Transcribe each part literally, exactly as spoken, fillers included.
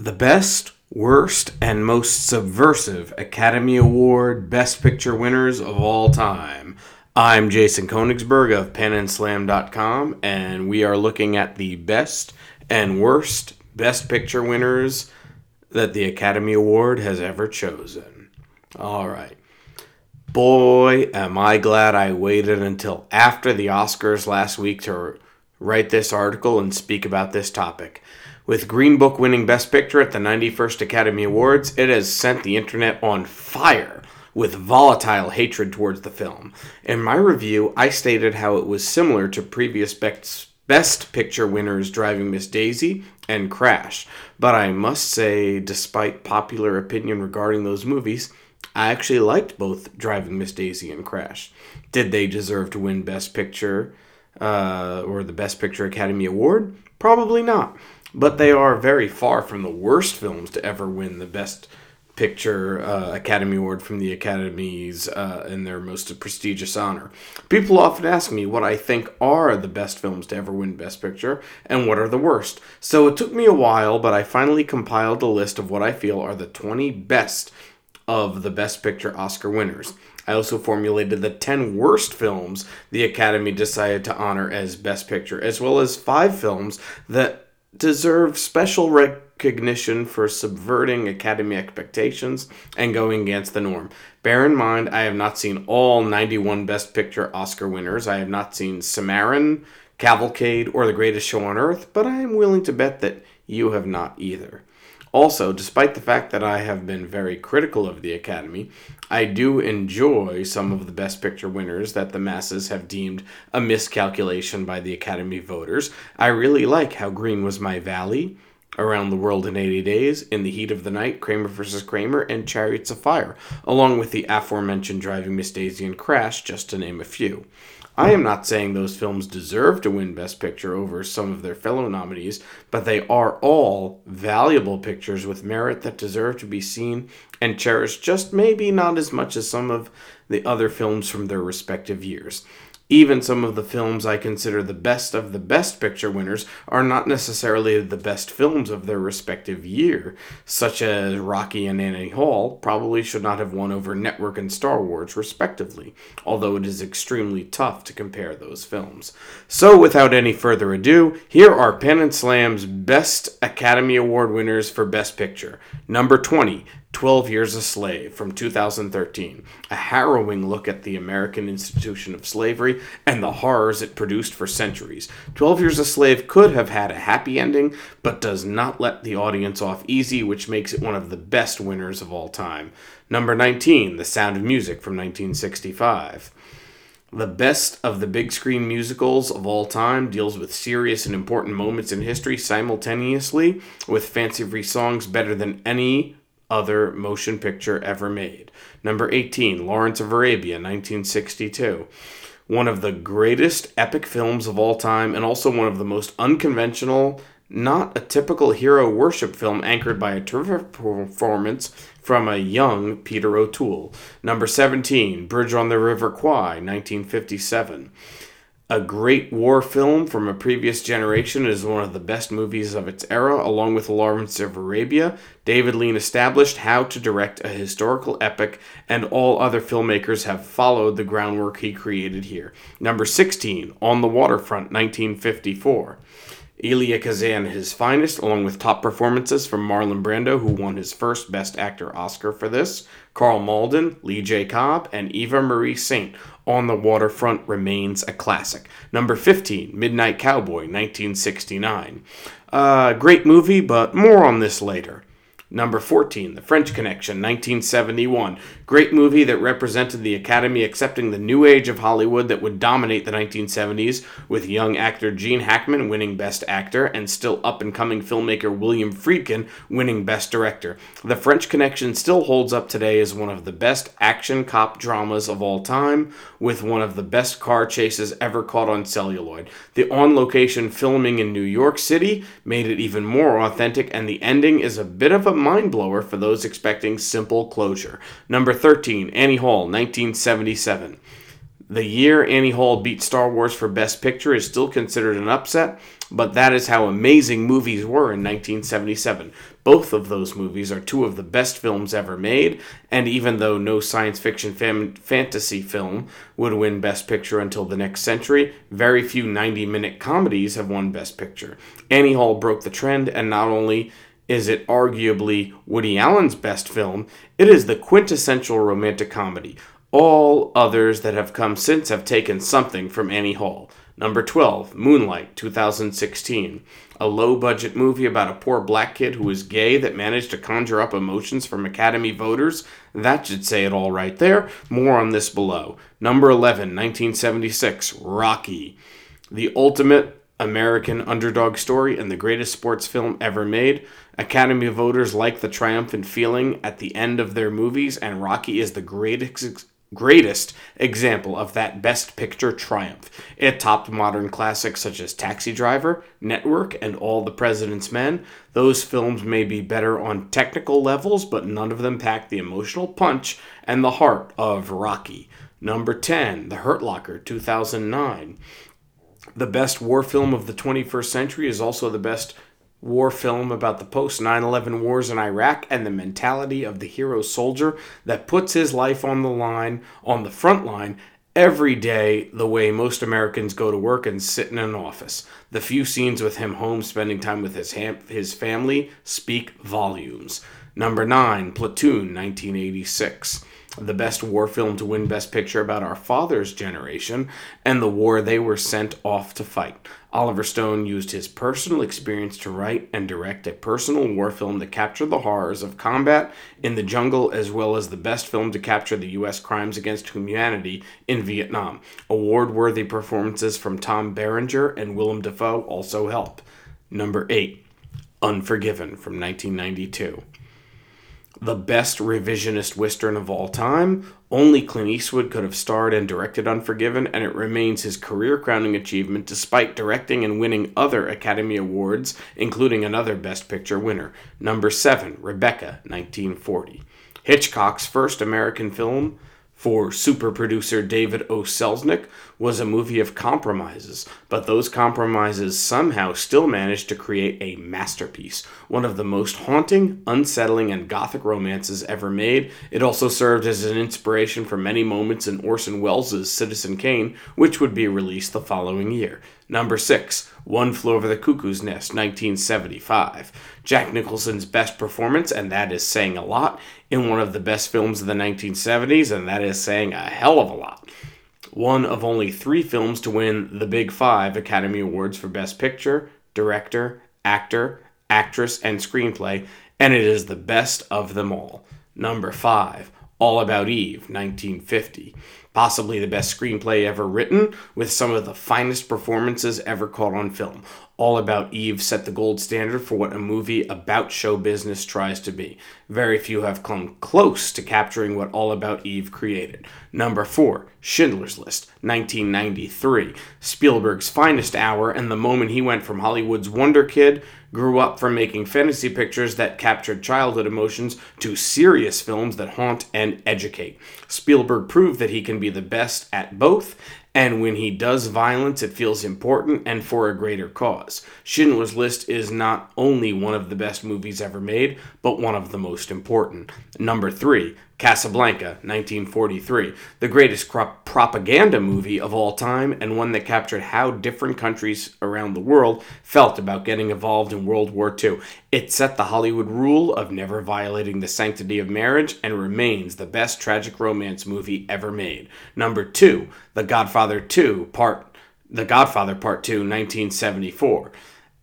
The best, worst, and most subversive Academy Award Best Picture winners of all time. I'm Jason Konigsberg of pen and slam dot com, and we are looking at the best and worst Best Picture winners that the Academy Award has ever chosen. All right. Boy, am I glad I waited until after the Oscars last week to write this article and speak about this topic. With Green Book winning Best Picture at the ninety-first Academy Awards, it has sent the internet on fire with volatile hatred towards the film. In my review, I stated how it was similar to previous Best Picture winners Driving Miss Daisy and Crash. But I must say, despite popular opinion regarding those movies, I actually liked both Driving Miss Daisy and Crash. Did they deserve to win Best Picture uh, or the Best Picture Academy Award? Probably not. But they are very far from the worst films to ever win the Best Picture uh, Academy Award from the Academies uh, in their most prestigious honor. People often ask me what I think are the best films to ever win Best Picture and what are the worst. So it took me a while, but I finally compiled a list of what I feel are the twenty best of the Best Picture Oscar winners. I also formulated the ten worst films the Academy decided to honor as Best Picture, as well as five films that deserve special recognition for subverting Academy expectations and going against the norm. Bear in mind, I have not seen all ninety-one Best Picture Oscar winners. I have not seen Cimarron, Cavalcade, or The Greatest Show on Earth, but I am willing to bet that you have not either. Also, despite the fact that I have been very critical of the Academy, I do enjoy some of the Best Picture winners that the masses have deemed a miscalculation by the Academy voters. I really like How Green Was My Valley, Around the World in eighty days, In the Heat of the Night, Kramer versus. Kramer, and Chariots of Fire, along with the aforementioned Driving Miss Daisy and Crash, just to name a few. I am not saying those films deserve to win Best Picture over some of their fellow nominees, but they are all valuable pictures with merit that deserve to be seen and cherished, just maybe not as much as some of the other films from their respective years. Even some of the films I consider the best of the Best Picture winners are not necessarily the best films of their respective year, such as Rocky and Annie Hall probably should not have won over Network and Star Wars, respectively, although it is extremely tough to compare those films. So, without any further ado, here are Pen and Slam's Best Academy Award winners for Best Picture. Number twenty, twelve Years a Slave from two thousand thirteen, a harrowing look at the American institution of slavery and the horrors it produced for centuries. twelve Years a Slave could have had a happy ending, but does not let the audience off easy, which makes it one of the best winners of all time. Number nineteen, The Sound of Music from nineteen sixty-five. The best of the big screen musicals of all time, deals with serious and important moments in history simultaneously with fancy-free songs better than any other motion picture ever made. Number eighteen, Lawrence of Arabia, nineteen sixty-two. One of the greatest epic films of all time, and also one of the most unconventional, not a typical hero worship film, anchored by a terrific performance from a young Peter O'Toole. Number seventeen, Bridge on the River Kwai, nineteen fifty-seven. A great war film from a previous generation, is one of the best movies of its era. Along with Lawrence of Arabia, David Lean established how to direct a historical epic, and all other filmmakers have followed the groundwork he created here. Number sixteen, On the Waterfront, nineteen fifty-four. Elia Kazan at his finest, along with top performances from Marlon Brando, who won his first Best Actor Oscar for this, Carl Malden, Lee J. Cobb, and Eva Marie Saint. On the Waterfront remains a classic. Number fifteen, Midnight Cowboy, nineteen sixty-nine. Uh, great movie, but more on this later. Number fourteen, The French Connection, nineteen seventy-one. Great movie that represented the Academy accepting the new age of Hollywood that would dominate the nineteen seventies, with young actor Gene Hackman winning Best Actor and still up-and-coming filmmaker William Friedkin winning Best Director. The French Connection still holds up today as one of the best action cop dramas of all time, with one of the best car chases ever caught on celluloid. The on-location filming in New York City made it even more authentic, and the ending is a bit of a mind-blower for those expecting simple closure. Number thirteen, Annie Hall, nineteen seventy-seven. The year Annie Hall beat Star Wars for Best Picture is still considered an upset, but that is how amazing movies were in nineteen seventy-seven. Both of those movies are two of the best films ever made, and even though no science fiction fam- fantasy film would win Best Picture until the next century, very few ninety-minute comedies have won Best Picture. Annie Hall broke the trend, and not only is it arguably Woody Allen's best film, it is the quintessential romantic comedy. All others that have come since have taken something from Annie Hall. Number twelve, Moonlight, two thousand sixteen. A low-budget movie about a poor black kid who is gay that managed to conjure up emotions from Academy voters. That should say it all right there. More on this below. Number eleven, nineteen seventy-six, Rocky. The ultimate American underdog story and the greatest sports film ever made. Academy voters like the triumphant feeling at the end of their movies, and Rocky is the greatest greatest example of that Best Picture triumph. It topped modern classics such as Taxi Driver, Network, and All the President's Men. Those films may be better on technical levels, but none of them pack the emotional punch and the heart of Rocky. Number ten, The Hurt Locker, two thousand nine. The best war film of the twenty-first century is also the best war film about the post nine eleven wars in Iraq and the mentality of the hero soldier that puts his life on the line, on the front line, every day the way most Americans go to work and sit in an office. The few scenes with him home spending time with his, ham- his family speak volumes. Number nine, Platoon, nineteen eighty-six. The best war film to win Best Picture about our father's generation and the war they were sent off to fight. Oliver Stone used his personal experience to write and direct a personal war film that captured the horrors of combat in the jungle, as well as the best film to capture the U S crimes against humanity in Vietnam. Award-worthy performances from Tom Berenger and Willem Dafoe also help. Number eight, Unforgiven from nineteen ninety-two. The best revisionist Western of all time. Only Clint Eastwood could have starred and directed Unforgiven, and it remains his career-crowning achievement despite directing and winning other Academy Awards, including another Best Picture winner. Number seven, Rebecca, nineteen forty. Hitchcock's first American film for super producer David O. Selznick was a movie of compromises, but those compromises somehow still managed to create a masterpiece, one of the most haunting, unsettling, and gothic romances ever made. It also served as an inspiration for many moments in Orson Welles' Citizen Kane, which would be released the following year. Number six, One Flew Over the Cuckoo's Nest, nineteen seventy-five. Jack Nicholson's best performance, and that is saying a lot, in one of the best films of the nineteen seventies, and that is saying a hell of a lot. One of only three films to win the Big Five Academy Awards for Best Picture, Director, Actor, Actress, and Screenplay, and it is the best of them all. Number five, All About Eve, nineteen fifty. Possibly the best screenplay ever written, with some of the finest performances ever caught on film. All About Eve set the gold standard for what a movie about show business tries to be. Very few have come close to capturing what All About Eve created. Number four, Schindler's List, nineteen ninety-three. Spielberg's finest hour, and the moment he went from Hollywood's wonder kid, grew up from making fantasy pictures that captured childhood emotions to serious films that haunt and educate. Spielberg proved that he can be the best at both, and when he does violence, it feels important and for a greater cause. Schindler's List is not only one of the best movies ever made, but one of the most important. Number three, Casablanca, nineteen forty-three, the greatest cro- propaganda movie of all time, and one that captured how different countries around the world felt about getting involved in World War Two. It set the Hollywood rule of never violating the sanctity of marriage and remains the best tragic romance movie ever made. Number two, The Godfather two, Part The Godfather Part two, nineteen seventy-four.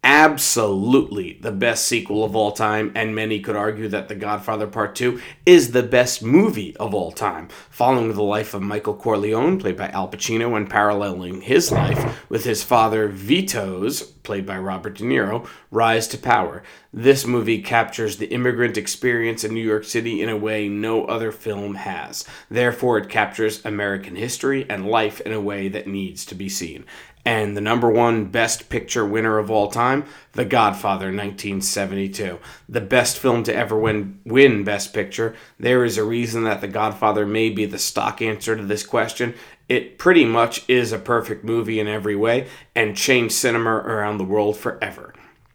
Absolutely the best sequel of all time, and many could argue that The Godfather Part two is the best movie of all time, following the life of Michael Corleone, played by Al Pacino, and paralleling his life with his father Vito's, played by Robert De Niro, rise to power. This movie captures the immigrant experience in New York City in a way no other film has. Therefore, it captures American history and life in a way that needs to be seen. And the number one Best Picture winner of all time, The Godfather, nineteen seventy-two. The best film to ever win, win Best Picture. There is a reason that The Godfather may be the stock answer to this question. It pretty much is a perfect movie in every way and changed cinema around the world forever.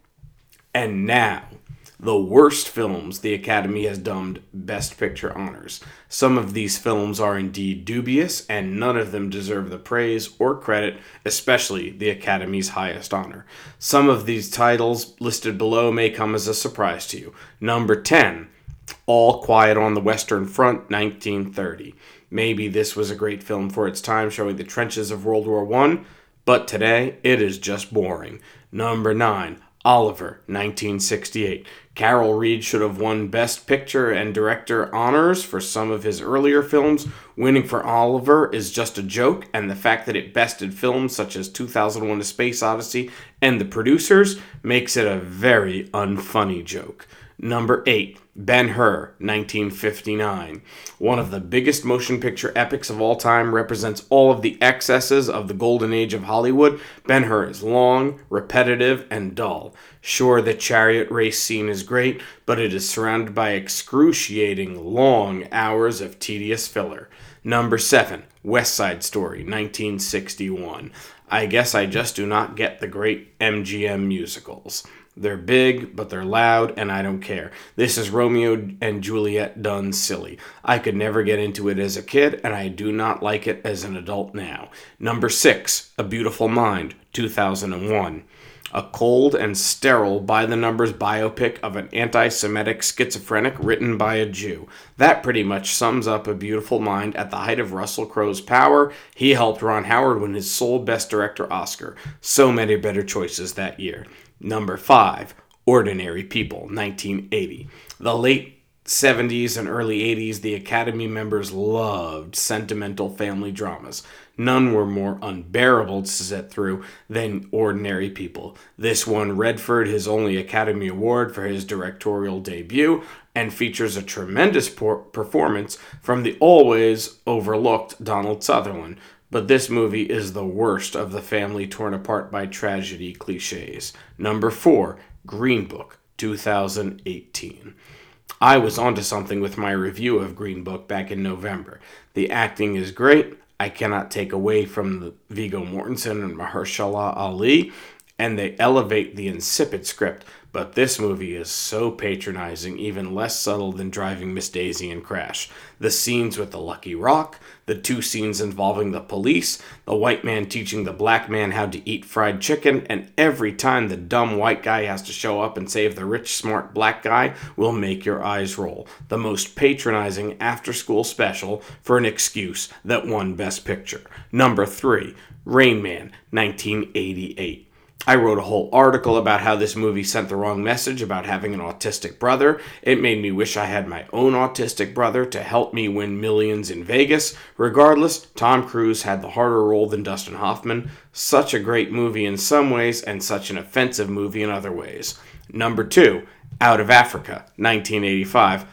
And now, the worst films the Academy has dubbed Best Picture honors. Some of these films are indeed dubious, and none of them deserve the praise or credit, especially the Academy's highest honor. Some of these titles listed below may come as a surprise to you. Number ten, All Quiet on the Western Front, nineteen thirty. Maybe this was a great film for its time, showing the trenches of World War One, but today it is just boring. Number nine, Oliver, nineteen sixty-eight. Carol Reed should have won Best Picture and Director honors for some of his earlier films. Winning for Oliver is just a joke, and the fact that it bested films such as two thousand one: A Space Odyssey and The Producers makes it a very unfunny joke. Number eight, Ben-Hur, nineteen fifty-nine. One of the biggest motion picture epics of all time, represents all of the excesses of the golden age of Hollywood. Ben-Hur is long, repetitive, and dull. Sure, the chariot race scene is great, but it is surrounded by excruciating long hours of tedious filler. Number seven, West Side Story, nineteen sixty-one. I guess I just do not get the great M G M musicals. They're big, but they're loud, and I don't care. This is Romeo and Juliet done silly. I could never get into it as a kid, and I do not like it as an adult now. Number six, A Beautiful Mind, two thousand one. A cold and sterile by-the-numbers biopic of an anti-Semitic schizophrenic written by a Jew. That pretty much sums up A Beautiful Mind at the height of Russell Crowe's power. He helped Ron Howard win his sole Best Director Oscar. So many better choices that year. Number five, Ordinary People, nineteen eighty. The late seventies and early eighties, the Academy members loved sentimental family dramas. None were more unbearable to sit through than Ordinary People. This won Redford his only Academy Award for his directorial debut and features a tremendous por- performance from the always overlooked Donald Sutherland. But this movie is the worst of the family torn apart by tragedy cliches. Number four, Green Book, two thousand eighteen. I was onto something with my review of Green Book back in November. The acting is great. I cannot take away from the Viggo Mortensen and Mahershala Ali, and they elevate the insipid script. But this movie is so patronizing, even less subtle than Driving Miss Daisy and Crash. The scenes with the Lucky Rock, the two scenes involving the police, the white man teaching the black man how to eat fried chicken, and every time the dumb white guy has to show up and save the rich, smart black guy will make your eyes roll. The most patronizing after-school special for an excuse that won Best Picture. Number three, Rain Man, nineteen eighty-eight. I wrote a whole article about how this movie sent the wrong message about having an autistic brother. It made me wish I had my own autistic brother to help me win millions in Vegas. Regardless, Tom Cruise had the harder role than Dustin Hoffman. Such a great movie in some ways and such an offensive movie in other ways. Number two, Out of Africa, nineteen eighty-five.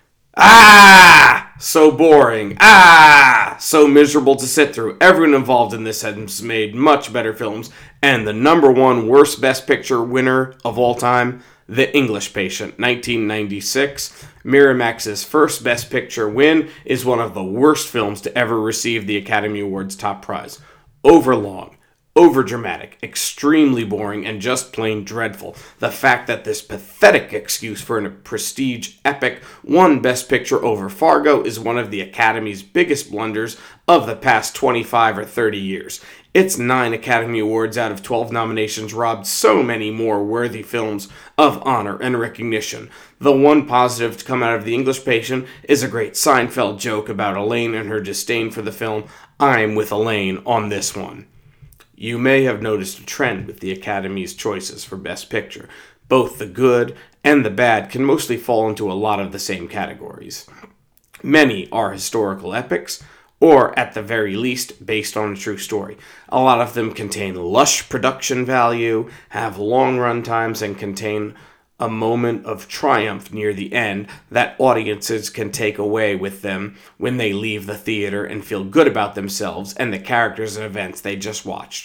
Ah! So boring. Ah! So miserable to sit through. Everyone involved in this has made much better films. And the number one worst Best Picture winner of all time, The English Patient, nineteen ninety-six. Miramax's first Best Picture win is one of the worst films to ever receive the Academy Awards top prize. Overlong, overdramatic, extremely boring, and just plain dreadful. The fact that this pathetic excuse for a prestige epic won Best Picture over Fargo is one of the Academy's biggest blunders of the past twenty-five or thirty years. Its nine Academy Awards out of twelve nominations robbed so many more worthy films of honor and recognition. The one positive to come out of The English Patient is a great Seinfeld joke about Elaine and her disdain for the film. I'm with Elaine on this one. You may have noticed a trend with the Academy's choices for Best Picture. Both the good and the bad can mostly fall into a lot of the same categories. Many are historical epics, or at the very least, based on a true story. A lot of them contain lush production value, have long run times, and contain a moment of triumph near the end that audiences can take away with them when they leave the theater and feel good about themselves and the characters and events they just watched.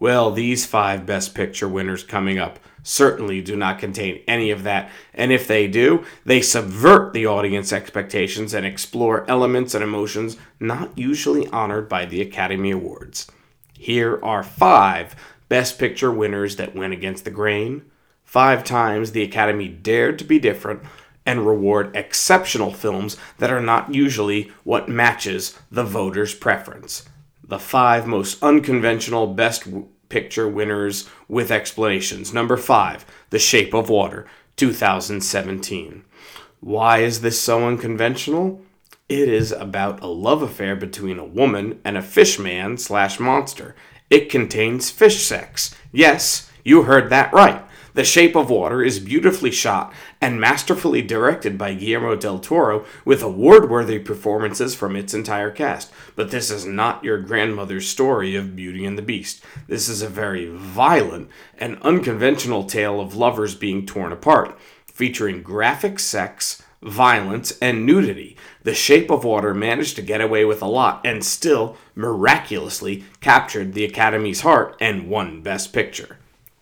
Well, these five Best Picture winners coming up certainly do not contain any of that, and if they do, they subvert the audience expectations and explore elements and emotions not usually honored by the Academy Awards. Here are five Best Picture winners that went against the grain, five times the Academy dared to be different, and reward exceptional films that are not usually what matches the voters' preference. The five most unconventional Best Picture winners with explanations. Number five, The Shape of Water, two thousand seventeen. Why is this so unconventional? It is about a love affair between a woman and a fish man slash monster. It contains fish sex. Yes, you heard that right. The Shape of Water is beautifully shot and masterfully directed by Guillermo del Toro with award-worthy performances from its entire cast. But this is not your grandmother's story of Beauty and the Beast. This is a very violent and unconventional tale of lovers being torn apart, featuring graphic sex, violence, and nudity. The Shape of Water managed to get away with a lot and still miraculously captured the Academy's heart and won Best Picture.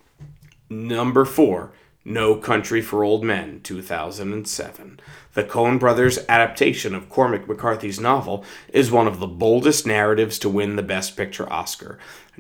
Number four, No Country for Old Men, two thousand seven. The Coen brothers' adaptation of Cormac McCarthy's novel is one of the boldest narratives to win the Best Picture Oscar.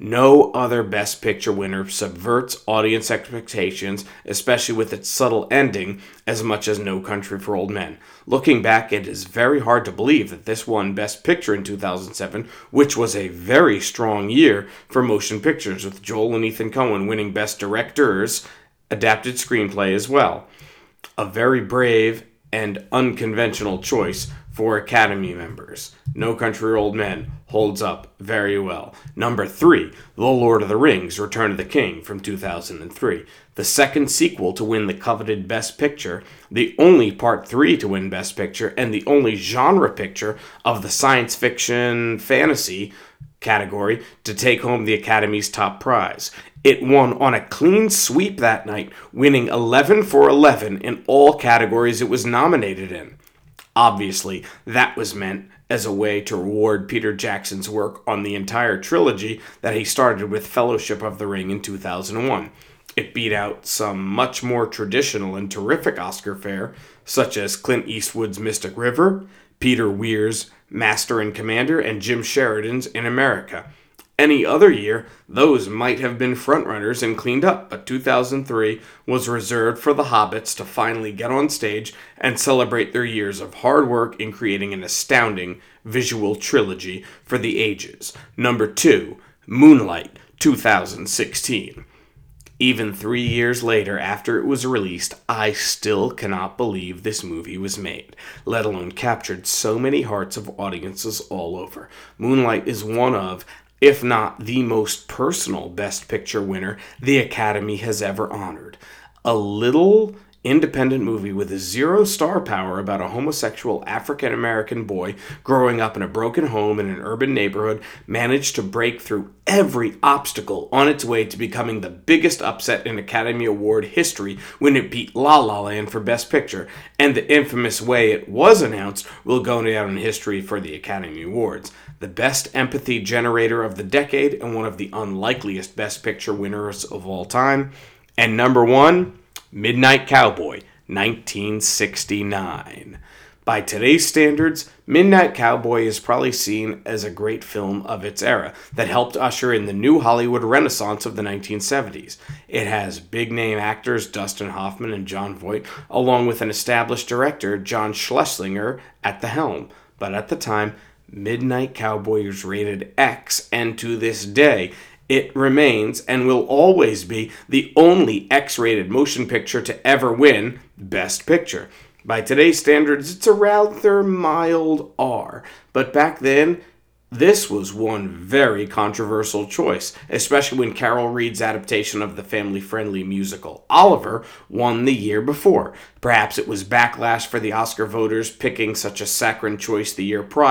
No other Best Picture winner subverts audience expectations, especially with its subtle ending, as much as No Country for Old Men. Looking back, it is very hard to believe that this won Best Picture in two thousand seven, which was a very strong year for motion pictures, with Joel and Ethan Coen winning Best Directors, Adapted Screenplay as well. A very brave and unconventional choice for Academy members. No Country for Old Men holds up very well. Number three, The Lord of the Rings, Return of the King from two thousand three. The second sequel to win the coveted Best Picture, the only Part three to win Best Picture, and the only genre picture of the science fiction fantasy category to take home the Academy's top prize. It won on a clean sweep that night, winning eleven for eleven in all categories it was nominated in. Obviously, that was meant as a way to reward Peter Jackson's work on the entire trilogy that he started with Fellowship of the Ring in two thousand one. It beat out some much more traditional and terrific Oscar fare, such as Clint Eastwood's Mystic River, Peter Weir's Master and Commander, and Jim Sheridan's In America. Any other year, those might have been frontrunners and cleaned up, but two thousand three was reserved for the Hobbits to finally get on stage and celebrate their years of hard work in creating an astounding visual trilogy for the ages. Number two, Moonlight, two thousand sixteen. Even three years later, after it was released, I still cannot believe this movie was made, let alone captured so many hearts of audiences all over. Moonlight is one of, if not the most personal Best Picture winner the Academy has ever honored. A little independent movie with a zero star power about a homosexual African-American boy growing up in a broken home in an urban neighborhood managed to break through every obstacle on its way to becoming the biggest upset in Academy Award history when it beat La La Land for Best Picture, and the infamous way it was announced will go down in history for the Academy Awards. The best empathy generator of the decade and one of the unlikeliest Best Picture winners of all time. And number one, Midnight Cowboy, nineteen sixty-nine. By today's standards, Midnight Cowboy is probably seen as a great film of its era that helped usher in the new Hollywood renaissance of the nineteen seventies. It has big-name actors Dustin Hoffman and Jon Voight, along with an established director, John Schlesinger, at the helm. But at the time, Midnight Cowboy was rated X, and to this day, it remains and will always be the only X-rated motion picture to ever win Best Picture. By today's standards, it's a rather mild R, but back then, this was one very controversial choice, especially when Carol Reed's adaptation of the family-friendly musical Oliver won the year before. Perhaps it was backlash for the Oscar voters picking such a saccharine choice the year prior,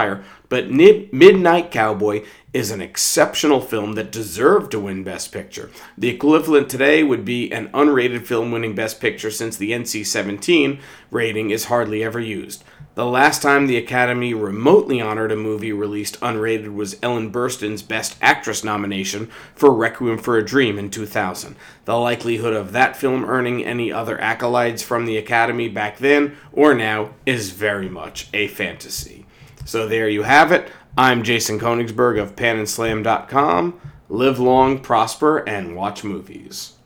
But Midnight Cowboy is an exceptional film that deserved to win Best Picture. The equivalent today would be an unrated film winning Best Picture, since the N C seventeen rating is hardly ever used. The last time the Academy remotely honored a movie released unrated was Ellen Burstyn's Best Actress nomination for Requiem for a Dream in two thousand. The likelihood of that film earning any other accolades from the Academy back then or now is very much a fantasy. So there you have it. I'm Jason Konigsberg of pan and slam dot com. Live long, prosper, and watch movies.